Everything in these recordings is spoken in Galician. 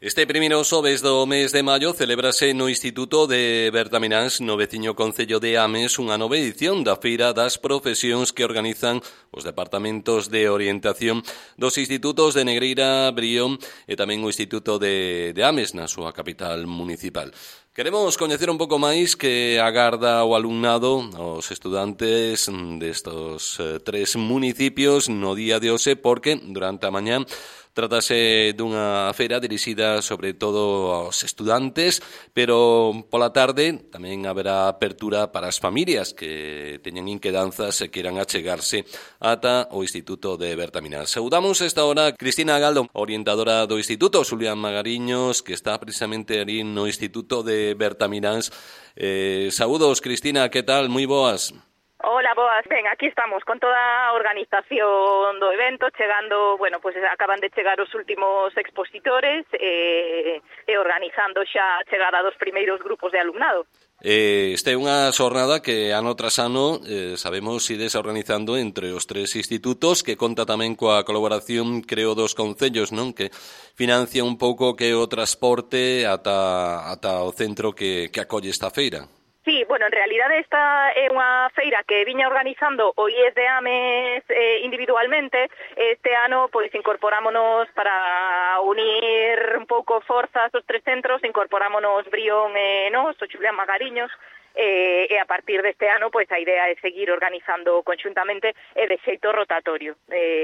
Este primeiro xoves do mes de maio celébrase no Instituto de Bertamiráns, no veciño concello de Ames, unha nova edición da Feira das Profesións que organizan os departamentos de orientación dos institutos de Negreira, Brión e tamén o Instituto de Ames, na súa capital municipal. Queremos coñecer un pouco máis que agarda o alumnado, os estudantes destos tres municipios no día de hoxe, porque durante a mañá trátase dunha feira dirixida sobre todo aos estudantes, pero pola tarde tamén haberá apertura para as familias que teñen inquedanzas e queiran achegarse ata o Instituto de Bertamiráns. Saudamos esta hora Cristina Galdo, orientadora do Instituto, Xulián Magariños, que está precisamente ali no Instituto de Bertamiráns. Saúdos, Cristina, que tal? Moi boas. Hola, boas. Ben, aquí estamos con toda a organización do evento, chegando, pues acaban de chegar os últimos expositores e organizando xa a chegada dos primeiros grupos de alumnado. Esta é unha xornada que ano tras ano sabemos ides organizando entre os tres institutos, que conta tamén coa colaboración, creo, dos concellos, non? Que financia un pouco que o transporte ata o centro que acolle esta feira. Sí, en realidade esta é unha feira que viña organizando o IES de Ames individualmente. Este ano, incorporámonos para unir un pouco forzas os tres centros, incorporámonos Brión e nós, o Xulián Magariños, e a partir deste ano, a idea é seguir organizando conxuntamente e de xeito rotatorio.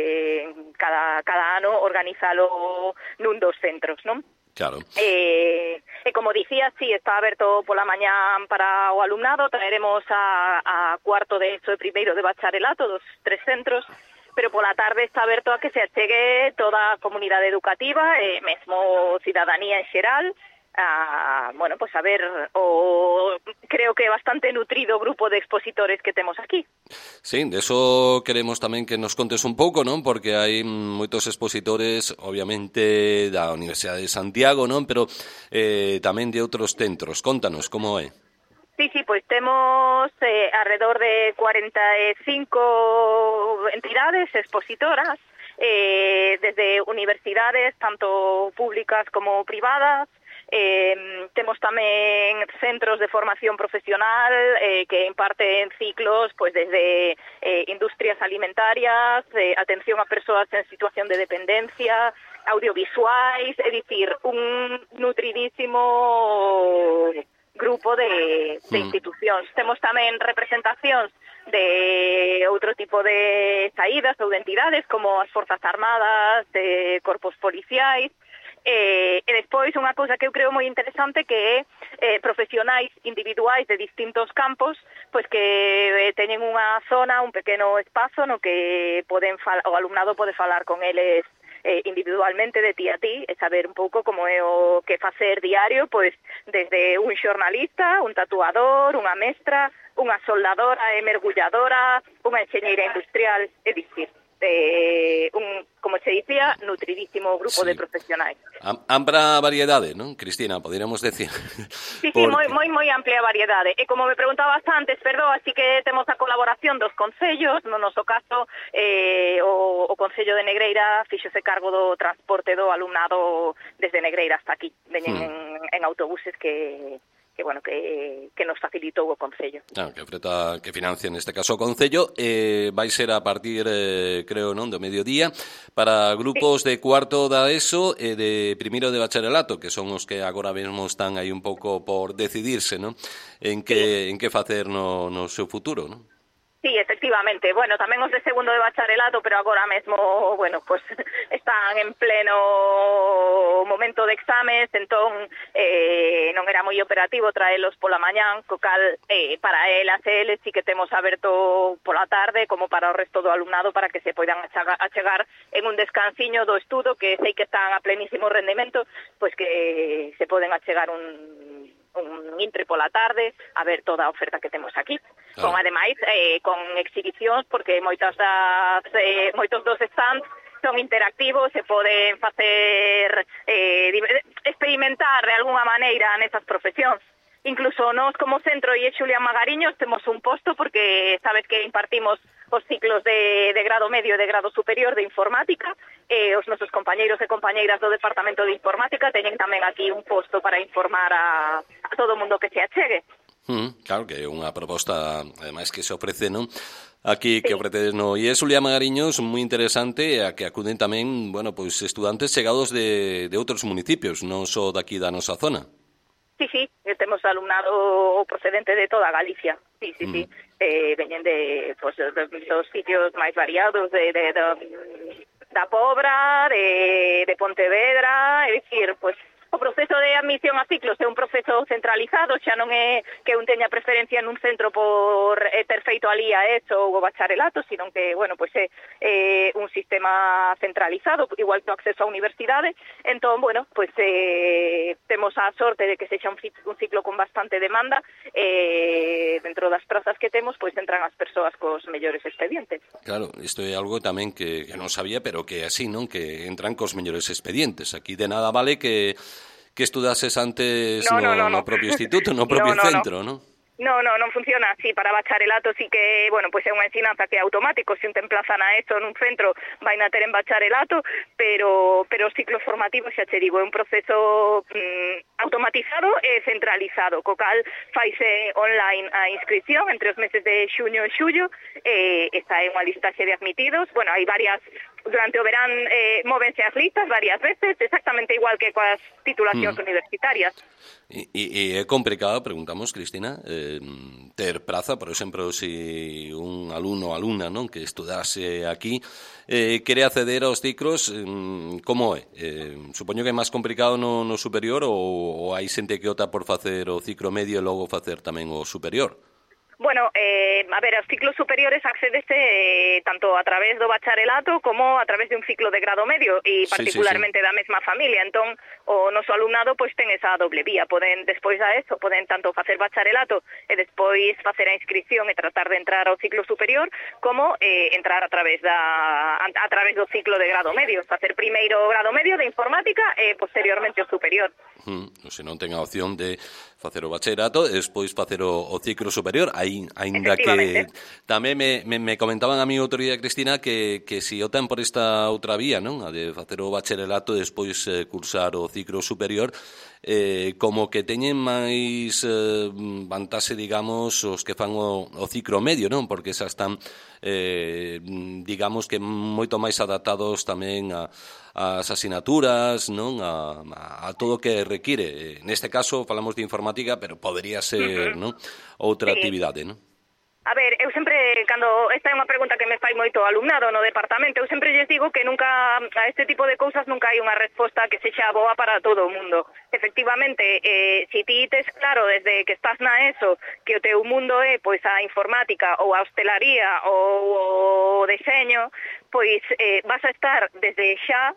Cada ano organizalo nun dos centros, non? Claro. E como dicía, sí, está aberto pola mañá para o alumnado, traeremos a cuarto de ESO e primeiro de bacharelato dos tres centros, pero pola tarde está aberto a que se achegue toda a comunidade educativa e mesmo cidadanía en xeral, a ver creo que bastante nutrido grupo de expositores que temos aquí. Sí, de eso queremos tamén que nos contes un pouco, non? Porque hai moitos expositores, obviamente, da Universidade de Santiago, non? Pero tamén de outros centros. Contanos, como é? Sí, temos alrededor de 45 entidades expositoras, desde universidades, tanto públicas como privadas. Temos tamén centros de formación profesional que imparten ciclos desde industrias alimentarias, atención a persoas en situación de dependencia, audiovisuais, é dicir, un nutridísimo grupo de institucións. Temos tamén representacións de outro tipo de saídas ou de entidades como as Forzas Armadas, corpos policiais. E despois unha cousa que eu creo moi interesante que é profesionais individuais de distintos campos que teñen unha zona, un pequeno espazo no que o alumnado pode falar con eles individualmente de ti a ti e saber un pouco como é o que facer diario, desde un xornalista, un tatuador, unha mestra, unha soldadora e mergulladora, unha enxeñeira industrial, é dicir, como se dicía, nutridísimo grupo de profesionais. Ampla variedade, non, Cristina, poderíamos decir? Sí, moi amplia variedade. E como me preguntabas antes, así que temos a colaboración dos concellos, no noso caso, o Concello de Negreira fíxose cargo do transporte do alumnado desde Negreira hasta aquí. Veñen en autobuses que nos facilitou o Concello. Que financia neste caso o Concello, vai ser a partir, creo, non, do mediodía, para grupos de cuarto da ESO e de primeiro de bacharelato, que son os que agora mesmo están aí un pouco por decidirse, non? En que facer no seu futuro, non? Sí, efectivamente. Tamén os de segundo de bacharelato, pero agora mesmo, están en pleno momento de exames, entón non era moi operativo traelos pola mañán, co cal para elas e eles sí que temos aberto pola tarde como para o resto do alumnado para que se poidan achegar en un descansiño do estudo, que sei que están a plenísimo rendemento, que se poden achegar un intre pola tarde a ver toda a oferta que temos aquí. Con, ademais, con exhibicións, porque moitos dos stands son interactivos, se poden facer experimentar de alguna maneira nesas profesións. Incluso nós como centro e Xulián Magariños temos un posto porque sabes que impartimos os ciclos de grado medio e de grado superior de informática, os nosos compañeiros e compañeiras do Departamento de Informática teñen tamén aquí un posto para informar a todo o mundo que se achegue. Claro, que é unha proposta, ademais, que se ofrece, non? Aquí que ofreces no IES Ulia Magariños, moi interesante, a que acuden tamén, bueno, pois estudantes chegados de outros municipios, non só daqui da nosa zona. Sí, temos alumnado procedente de toda Galicia. Sí. Veñen de dos sitios máis variados, da Pobra, de Pontevedra, é dicir, pois o proceso de admisión a ciclos é un proceso centralizado, xa non é que un teña preferencia nun centro por ter feito alí a ESO ou o bacharelato, sino que, bueno, pois é un sistema centralizado, igual que o acceso á universidade. Entón, bueno, pois temos a sorte de que sexa un ciclo con bastante demanda, dentro das prazas que temos, pois entran as persoas cos mellores expedientes. Claro, isto é algo tamén que non sabía, pero que así, non? Que entran cos mellores expedientes. Aquí de nada vale que estudases antes no propio instituto, no propio centro, non? Non funciona así. Para bacharelato sí que, bueno, pois é unha ensinanza que é automático, se un te emplazan a eso nun centro vai na ter en bacharelato, pero os ciclos formativos, xa che digo, é un proceso automatizado e centralizado, co cal faise online a inscripción entre os meses de xuño e xullo, esta é unha listaxe de admitidos. Bueno, hai varias, durante o verán móvense as listas varias veces, exactamente igual que coas titulacións universitarias. E é complicado, preguntamos, Cristina, ter praza, por exemplo, se un alumno ou alumna, non, que estudase aquí quere acceder aos ciclos, como é? Supoño que é máis complicado no superior, ou hai xente que opta por facer o ciclo medio e logo facer tamén o superior? Bueno, a ver, aos ciclos superiores accedese tanto a través do bacharelato como a través de un ciclo de grado medio e particularmente da mesma familia. Entón, o noso alumnado pois ten esa doble vía. Poden, despois da eso, poden tanto facer bacharelato e despois facer a inscripción e tratar de entrar ao ciclo superior, como entrar a través do ciclo de grado medio, facer primeiro o grado medio de informática e posteriormente o superior. Se non ten a opción de facer o bacharelato e despois facer o ciclo superior, aínda que tamén me comentaban a mí outro día, Cristina, que se optan por esta outra vía, non? A de facer o bacharelato e despois cursar o ciclo superior, como que teñen máis vantaxe, digamos, os que fan o ciclo medio, non? Porque xa están, digamos que moito máis adaptados tamén as asinaturas, non? A todo o que require. Neste caso falamos de informática, pero podería ser, non? Outra actividade, non? A ver, eu sempre, cando esta é unha pregunta que me fai moito o alumnado no departamento, eu sempre lles digo que nunca, a este tipo de cousas nunca hai unha resposta que sexa boa para todo o mundo. Efectivamente, se ti tes claro desde que estás na ESO que o teu mundo é pois a informática ou a hostelaría ou o deseño, pois vas a estar desde xa,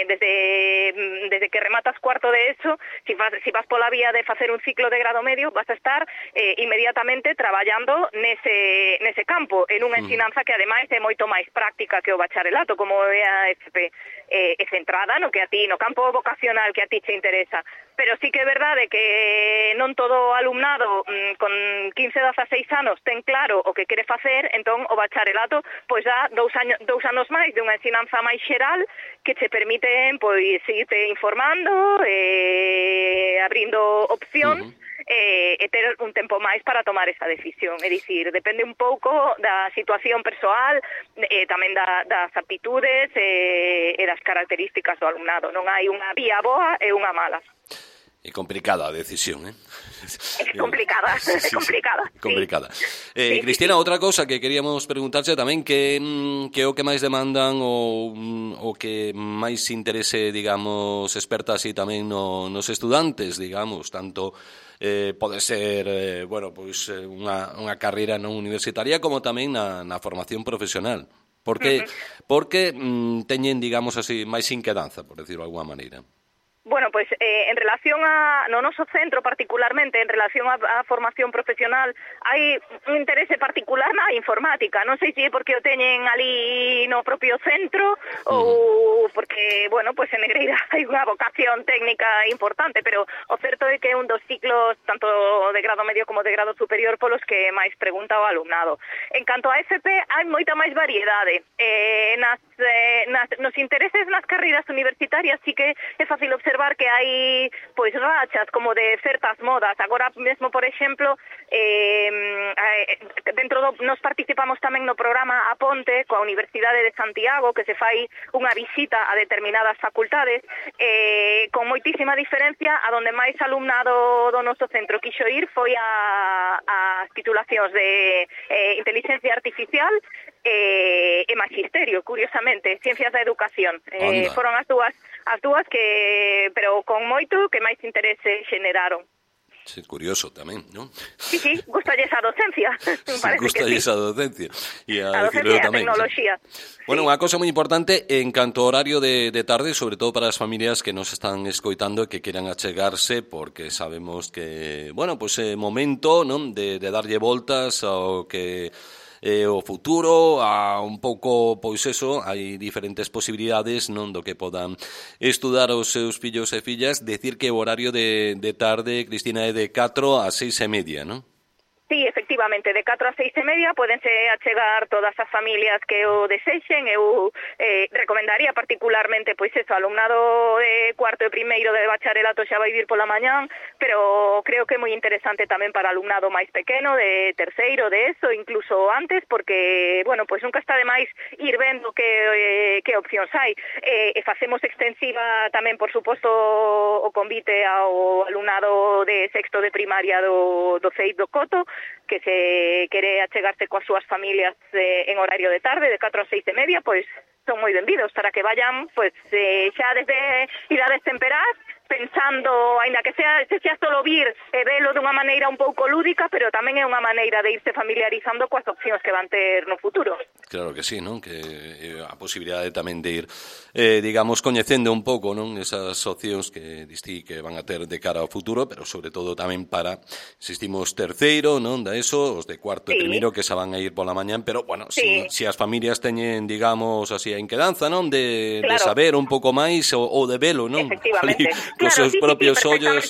desde que rematas cuarto de ESO, si vas pola vía de facer un ciclo de grado medio, vas a estar inmediatamente traballando nese campo, en unha ensinanza que ademais é moito máis práctica que o bacharelato, como é a FP, é centrada no que a ti, no campo vocacional que a ti te interesa. Pero sí que é verdade que non todo o alumnado con 15-16 anos ten claro o que quere facer, entón o bacharelato pois dá 2 anos máis de unha ensinanza máis xeral que che permiten pois seguirte informando, abrindo opcións, e ter un tempo máis para tomar esa decisión. É dicir, depende un pouco da situación persoal, tamén das aptitudes e das características do alumnado. Non hai unha vía boa e unha mala. É complicada a decisión, É complicada, é complicada. Complicada. Cristina, outra cousa que queríamos preguntarche tamén, que o que máis demandan o que máis interese, digamos, experta así tamén nos estudantes, digamos, tanto pode ser, bueno, pois unha carreira non universitaria como tamén na formación profesional. Porque teñen, digamos así, máis inquedanza, por decirlo de alguma maneira. Bueno, pois en relación no noso centro particularmente, en relación a formación profesional, hai un interese particular na informática. Non sei se é porque o teñen ali no propio centro ou porque, bueno, pois en Negreira hai unha vocación técnica importante, pero o certo é que é un dos ciclos tanto de grado medio como de grado superior polos que máis pregunta o alumnado. En canto a FP, hai moita máis variedade. Nos intereses nas carreiras universitarias sí que é fácil observar que hai pois rachas como de certas modas. Agora mesmo, por exemplo, nos participamos tamén no programa A Ponte coa Universidade de Santiago, que se fai unha visita a determinadas facultades, con moitísima diferencia. A donde máis alumnado do noso centro quixo ir foi as titulacións de inteligencia artificial e magisterio, curiosamente, ciencias da educación. Foron as dúas que, pero con moito que máis interese xeneraron. Sí, curioso tamén, non? Sí, gustalles a docencia. Gustalles a docencia. E a docencia e a tecnoloxía. Bueno, unha cosa moi importante en canto ao horario de tarde, sobre todo para as familias que nos están escoitando e que queran achegarse, porque sabemos que, bueno, pois é momento, non, de darlle voltas ao que o futuro, a un pouco, pois eso, hai diferentes posibilidades, non, do que podan estudar os seus fillos e fillas. Decir que o horario de tarde, Cristina, é de 4 a 6:30, non? Sí, efectivamente, de 4 a 6:30 pódense achegar todas as familias que o desexen. Eu recomendaría particularmente, pois eso, alumnado de cuarto e primeiro de bacharelato xa vai vir pola mañán, pero creo que é moi interesante tamén para alumnado máis pequeno, de terceiro, de eso, incluso antes, porque, bueno, pois nunca está de máis ir vendo que opcións hai. E facemos extensiva tamén, por suposto, o convite ao alumnado de sexto de primaria do CEIP do Coto, que se quere achegarse coas súas familias en horario de tarde, de 4 a 6:30, pois son moi benvidos para que vayan pois xa desde idades temperás, pensando, aínda que sea solo vir e velo dunha maneira un pouco lúdica, pero tamén é unha maneira de irse familiarizando coas opcións que van ter no futuro. Claro que sí, non? Que a posibilidade tamén de ir, digamos, coñecendo un pouco, non, esas opcións que distí que van a ter de cara ao futuro, pero sobre todo tamén para, insistimos, terceiro, non, da eso, os de cuarto e primeiro que xa van a ir pola mañán, pero, bueno, si as familias teñen, digamos, así a inquedanza, non, de saber un pouco máis ou de velo, non? Efectivamente. Cos seus propios ollos.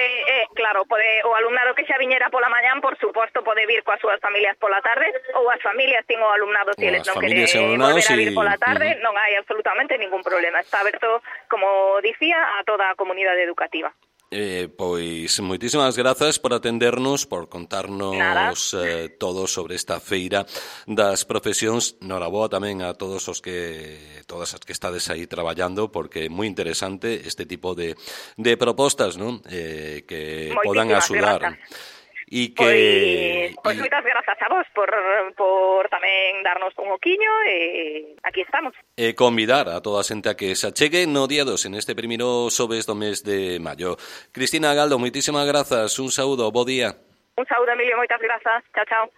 Pode o alumnado que xa viñera pola mañán, por suposto, pode vir coas súas familias pola tarde, ou as familias ten o alumnado, se eles non queren volver a vir pola tarde, non hai absolutamente ningún problema. Está aberto, como dicía, a toda a comunidade educativa. Pois moitísimas grazas por atendernos, por contarnos todo sobre esta feira das profesións. Noraboa tamén a todas as que estades aí traballando, porque é moi interesante este tipo de propostas, non? Que podan axudar. E que pois moitas grazas a vos por tamén darnos un oquiño, e aquí estamos. E convidar a toda a xente a que se achegue no día 2, en este primeiro xoves do mes de maio. Cristina Galdo, moitísimas grazas, un saúdo, bo día. Un saúdo, Emilio, moitas grazas. Chao, chao.